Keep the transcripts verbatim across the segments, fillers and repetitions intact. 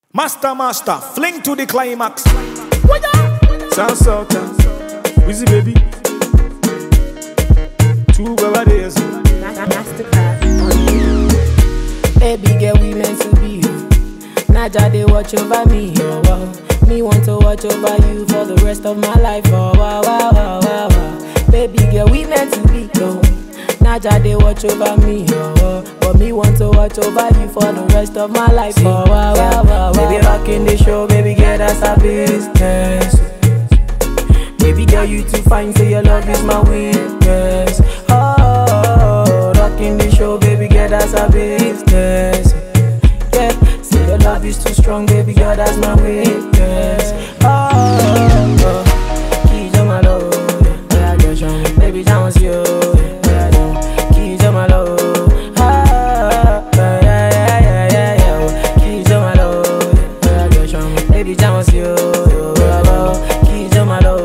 Master, master, fling to the climax. Sound Sultan, Wizzy baby. Two brother days. Baby girl, we meant to be. Naja, they watch over me. Oh, wow. Me want to watch over you for the rest of my life. Oh, wow, wow, wow, wow, wow. Baby girl, we meant to be. Oh. Naja, they watch over me. Oh, oh. But me want to watch over you for the rest of my life. Oh, wow, wow, wow, wow. Baby, rocking the show, baby girl, that's our business. Baby girl, you too fine, say your love is my weakness. Oh, rocking the show, baby girl, that's our business. Yeah, say your love is too strong, baby girl, that's my weakness. Oh, oh. Keys on my love, yeah, I get you. Baby, that was you, yeah, I do. Keys on my love, ah, yeah, yeah, yeah, yeah, yeah. Keys on my love, yeah, I get you. Baby, that was you, keys on my love.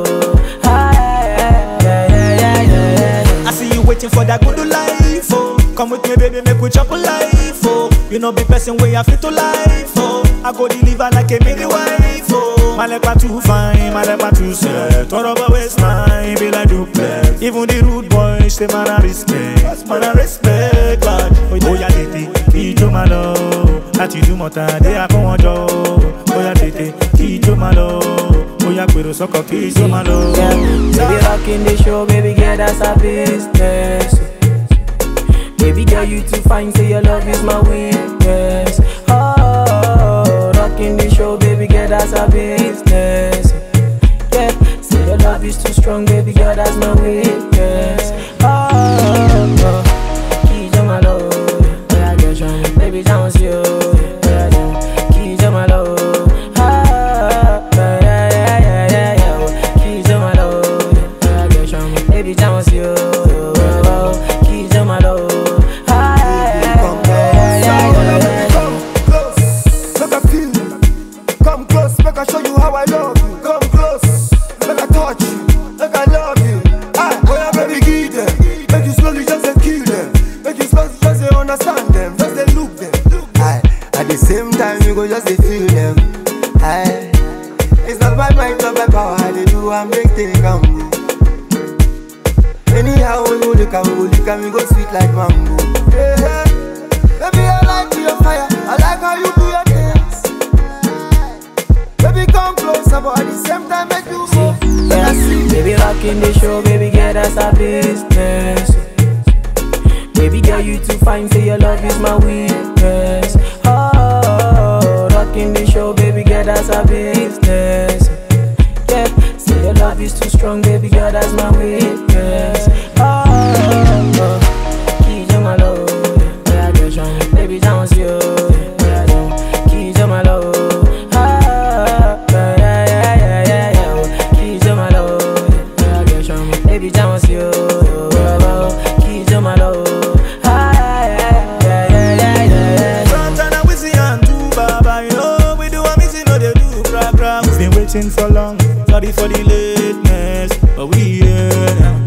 Waiting for that good life, oh. Come with me, baby, make we chop a life, oh. You know, be person where I fit to life, oh. I go deliver like a midwife, oh. My lepa too fine, my lepa too set. Thought about waste time, be like duplex. Even the rude boys, say man I respect, man I respect, like. Oh yeah, tete, kijo my love. That you do more time, they are going to. Oh yeah, tete, kijo my love. Oh yeah, pero soko kijo my love. Baby, rocking the show, baby girl, that's our business. Baby girl, you too fine, say your love is my weakness. Oh, rocking the show, baby girl, that's our business. Yeah, say your love is too strong, baby girl, that's my weakness. Oh, oh. Keys on my love, yeah, I get you. Baby, that was you, yeah, I do. Keys on my love. Baby, that was you. Keys on my low. Come close, make I feel you. Come close, make I show you how I love you. Come close, make I touch you, make I love you. Ah, oh yeah, baby, give them. Make you slowly just say kill them. Make you slowly just say understand them, just say look them. Aye, at the same time you go just say feel them. Aye, it's not my mind, not my power. They do I make things come. Anyhow we go look and we go look and we go sweet like mango. Hey, hey. Baby, I like your fire, I like how you do your dance. Baby, come closer, but at the same time make you move. Yeah, see, baby, rocking the show, baby girl, that's our business. Baby girl, you too fine, say your love is my weakness. Oh, rocking the show, baby girl, that's our business. Yeah, say your love is too strong, baby girl, that's my weakness. Oh, oh. Keys on my love, yeah, I get you. Baby, that was you, yeah, I do. Keys on my love, ah, yeah, yeah, yeah, yeah, yeah. Keys on my love, yeah, I get you. Baby, that was you, keys on my love, ah, yeah, yeah, yeah, yeah, yeah. Santana, Wizzy and two Baba, you know we do a missing, no they do crack crack. We've been waiting for long. Sorry for the lateness, but we here now.